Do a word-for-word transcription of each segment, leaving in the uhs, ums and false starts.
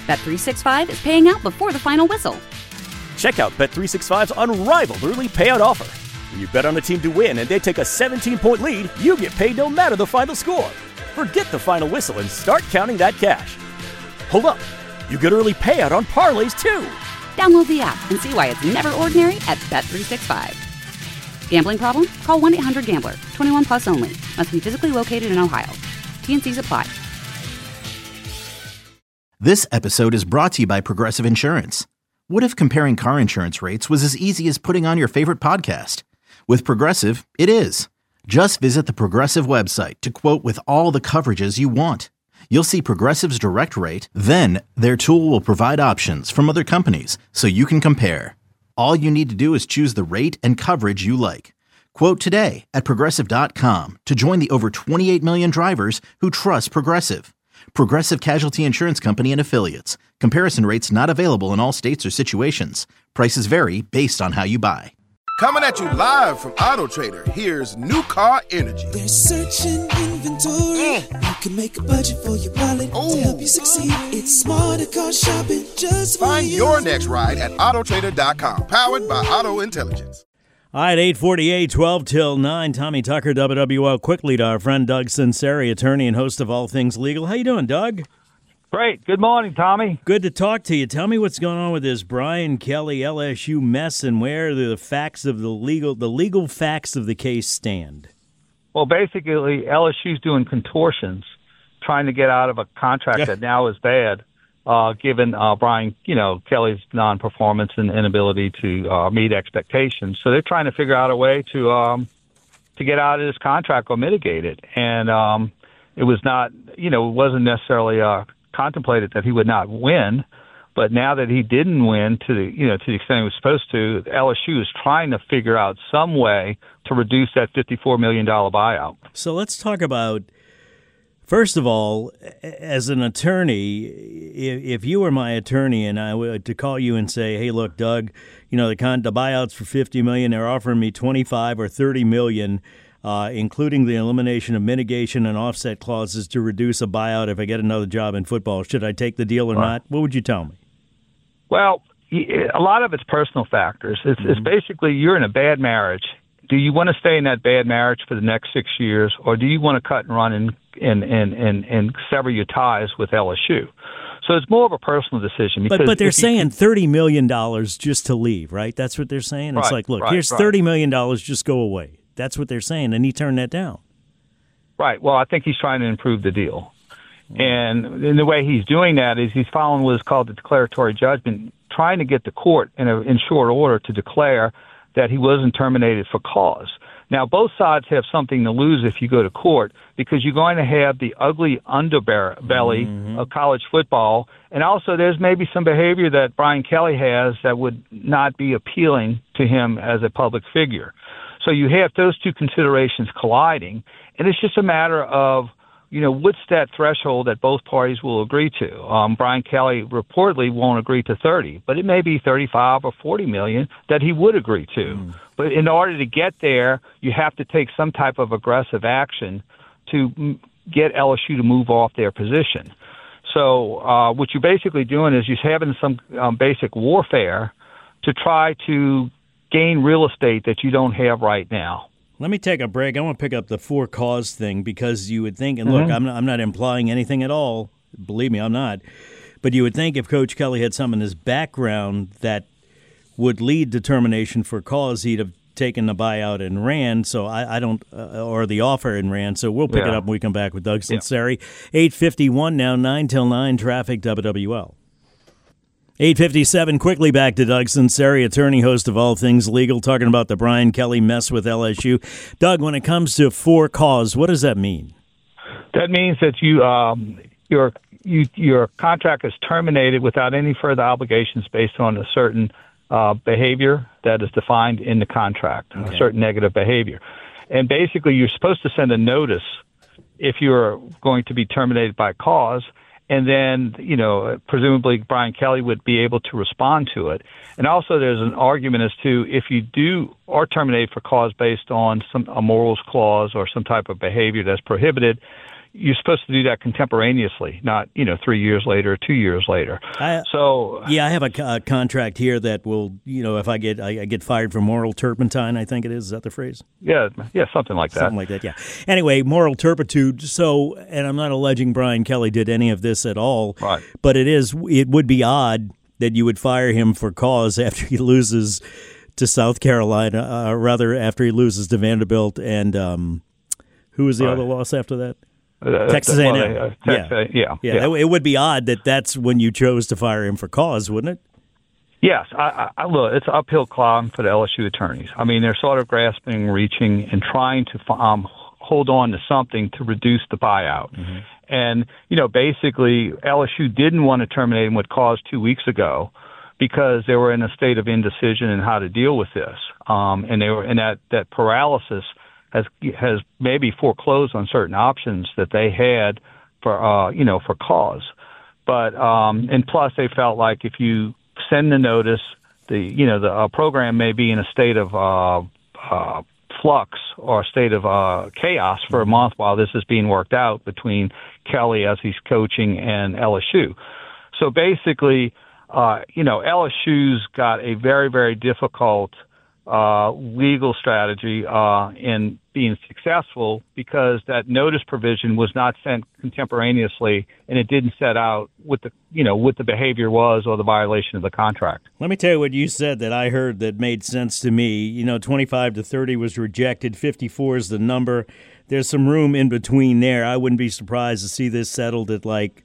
Bet three sixty-five is paying out before the final whistle. Check out Bet three sixty-five's unrivaled early payout offer. When you bet on a team to win and they take a seventeen-point lead, you get paid no matter the final score. Forget the final whistle and start counting that cash. Hold up. You get early payout on parlays, too. Download the app and see why it's never ordinary at Bet three sixty-five. Gambling problem? Call one eight hundred gambler. twenty-one plus only. Must be physically located in Ohio. T and C's apply. This episode is brought to you by Progressive Insurance. What if comparing car insurance rates was as easy as putting on your favorite podcast? With Progressive, it is. Just visit the Progressive website to quote with all the coverages you want. You'll see Progressive's direct rate, then their tool will provide options from other companies so you can compare. All you need to do is choose the rate and coverage you like. Quote today at Progressive dot com to join the over twenty-eight million drivers who trust Progressive. Progressive Casualty Insurance Company and Affiliates. Comparison rates not available in all states or situations. Prices vary based on how you buy. Coming at you live from Auto Trader, here's New Car Energy. They're searching inventory. Mm. You can make a budget for your wallet Ooh. To help you succeed. It's smarter car shopping just for Find you. your next ride at auto trader dot com. Powered by Auto Intelligence. All right, eight forty-eight, twelve till nine. Tommy Tucker, W W L. Quickly to our friend Doug Sinceri, attorney and host of All Things Legal. How you doing, Doug? Great. Good morning, Tommy. Good to talk to you. Tell me what's going on with this Brian Kelly L S U mess and where the facts of the legal the legal facts of the case stand. Well, basically, L S U's doing contortions, trying to get out of a contract that now is bad, uh, given uh, Brian, you know, Kelly's non-performance and inability to uh, meet expectations. So they're trying to figure out a way to um, to get out of this contract or mitigate it. And um, it was not, you know, it wasn't necessarily uh, contemplated that he would not win. But now that he didn't win to the, you know, to the extent he was supposed to, L S U is trying to figure out some way to reduce that fifty-four million dollars buyout. So let's talk about, first of all, as an attorney, if you were my attorney and I were to call you and say, hey, look, Doug, you know, the con- the buyout's for fifty million dollars, they're offering me twenty-five or thirty million dollars, uh, including the elimination of mitigation and offset clauses to reduce a buyout if I get another job in football. Should I take the deal or right. not? What would you tell me? Well, a lot of it's personal factors. It's, mm-hmm. it's basically you're in a bad marriage. Do you want to stay in that bad marriage for the next six years, or do you want to cut and run and and, and, and, and sever your ties with L S U? So it's more of a personal decision. But but they're saying you, thirty million dollars just to leave, right? That's what they're saying? It's right, like, look, right, here's right. thirty million dollars, just go away. That's what they're saying, and he turned that down. Right. Well, I think he's trying to improve the deal. And, and the way he's doing that is he's following what is called the declaratory judgment, trying to get the court in, a, in short order to declare that he wasn't terminated for cause. Now, both sides have something to lose if you go to court because you're going to have the ugly underbelly mm-hmm. of college football, and also there's maybe some behavior that Brian Kelly has that would not be appealing to him as a public figure. So you have those two considerations colliding, and it's just a matter of, you know, what's that threshold that both parties will agree to? Um, Brian Kelly reportedly won't agree to thirty, but it may be thirty-five or forty million that he would agree to. Mm. But in order to get there, you have to take some type of aggressive action to m- get L S U to move off their position. So uh, what you're basically doing is you're having some um, basic warfare to try to gain real estate that you don't have right now. Let me take a break. I want to pick up the for cause thing because you would think, and look, mm-hmm. I'm not, I'm not implying anything at all. Believe me, I'm not. But you would think if Coach Kelly had some in his background that would lead to termination for cause, he'd have taken the buyout and ran. So I, I don't, uh, or the offer and ran. So we'll pick yeah. it up when we come back with Doug Sinceri. Yeah. eight fifty-one now, nine till nine, traffic, W W L. eight fifty-seven, quickly back to Doug Sinceri, attorney, host of All Things Legal, talking about the Brian Kelly mess with L S U. Doug, when it comes to for cause, what does that mean? That means that you, um, your you, your contract is terminated without any further obligations based on a certain uh, behavior that is defined in the contract, okay. a certain negative behavior. And basically, you're supposed to send a notice if you're going to be terminated by cause. And then, you know, presumably Brian Kelly would be able to respond to it. And also there's an argument as to if you do are terminated for cause based on some a morals clause or some type of behavior that's prohibited, you're supposed to do that contemporaneously, not, you know, three years later or two years later. I, so yeah, I have a, a contract here that will, you know, if I get I, I get fired for moral turpentine, I think it is. Is that the phrase? Yeah, yeah, something like that. Something like that, yeah. Anyway, moral turpitude. So, and I'm not alleging Brian Kelly did any of this at all, right. But it is it would be odd that you would fire him for cause after he loses to South Carolina, uh, rather after he loses to Vanderbilt and um, who was the right. other loss after that? Uh, Texas A and M. Well, uh, Texas, yeah. yeah, yeah, yeah. It would be odd that that's when you chose to fire him for cause, wouldn't it? Yes, I, I, look, it's an uphill climb for the L S U attorneys. I mean, they're sort of grasping, reaching, and trying to um, hold on to something to reduce the buyout. Mm-hmm. And, you know, basically, L S U didn't want to terminate him with cause two weeks ago because they were in a state of indecision in how to deal with this. Um, and they were, and that, that paralysis has has maybe foreclosed on certain options that they had for, uh, you know, for cause. But, um, and plus they felt like if you send the notice, the, you know, the uh, program may be in a state of uh, uh, flux or a state of uh, chaos for a month while this is being worked out between Kelly as he's coaching and L S U. So basically, uh, you know, L S U's got a very, very difficult uh, legal strategy uh, in being successful because that notice provision was not sent contemporaneously and it didn't set out what the, you know, what the behavior was or the violation of the contract. Let me tell you what you said that I heard that made sense to me. You know, twenty-five to thirty was rejected. fifty-four is the number. There's some room in between there. I wouldn't be surprised to see this settled at like,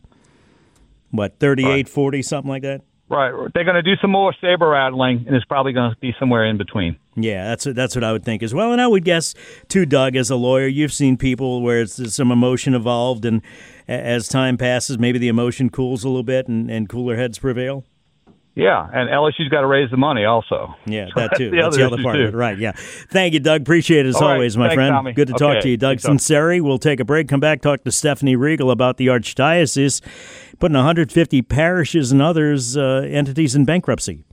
what, thirty-eight, forty, something like that? Right. They're going to do some more saber rattling, and it's probably going to be somewhere in between. Yeah, that's that's what I would think as well. And I would guess, too, Doug, as a lawyer, you've seen people where it's some emotion involved, and as time passes, maybe the emotion cools a little bit and, and cooler heads prevail. Yeah, and L S U's got to raise the money also. Yeah, that too. That's the That's other, the other part too. of it. Right, yeah. Thank you, Doug. Appreciate it as All right. always, my Thanks, friend. Tommy. Good to Okay. talk to you. Doug Thanks, Doug. Sinceri. We'll take a break, come back, talk to Stephanie Regal about the Archdiocese putting one hundred fifty parishes and others, uh, entities in bankruptcy.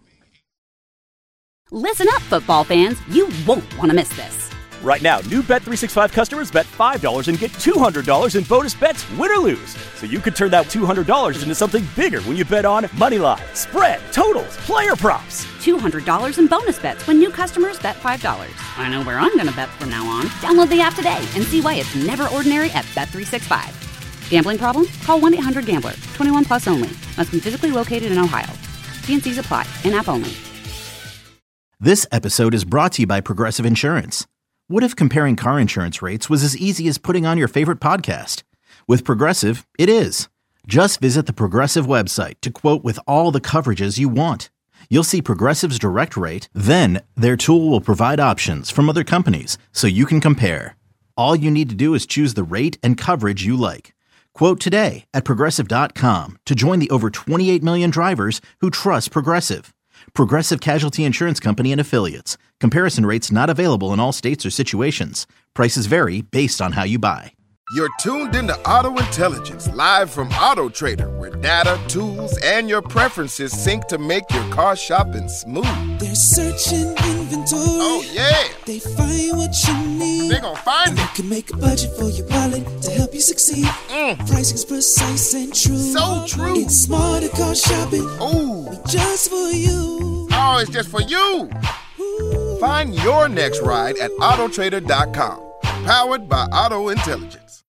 Listen up, football fans. You won't want to miss this. Right now, new Bet three sixty-five customers bet five dollars and get two hundred dollars in bonus bets, win or lose. So you could turn that two hundred dollars into something bigger when you bet on moneyline, spread, totals, player props. two hundred dollars in bonus bets when new customers bet five dollars. I know where I'm going to bet from now on. Download the app today and see why it's never ordinary at Bet three sixty-five. Gambling problem? Call one eight hundred gambler. twenty-one plus only. Must be physically located in Ohio. T N Cs apply. In-app only. This episode is brought to you by Progressive Insurance. What if comparing car insurance rates was as easy as putting on your favorite podcast? With Progressive, it is. Just visit the Progressive website to quote with all the coverages you want. You'll see Progressive's direct rate, then their tool will provide options from other companies so you can compare. All you need to do is choose the rate and coverage you like. Quote today at Progressive dot com to join the over twenty-eight million drivers who trust Progressive. Progressive Casualty Insurance Company and Affiliates. Comparison rates not available in all states or situations. Prices vary based on how you buy. You're tuned into Auto Intelligence, live from Auto Trader, where data, tools, and your preferences sync to make your car shopping smooth. They're searching inventory. Oh, yeah. They find what you need. They gon' find and it. You can make a budget for your wallet to help you succeed. Mm. Pricing's precise and true. So true. It's smarter car shopping. Ooh. Just for you. Oh, it's just for you. Ooh. Find your next ride at Auto Trader dot com. Powered by Auto Intelligence.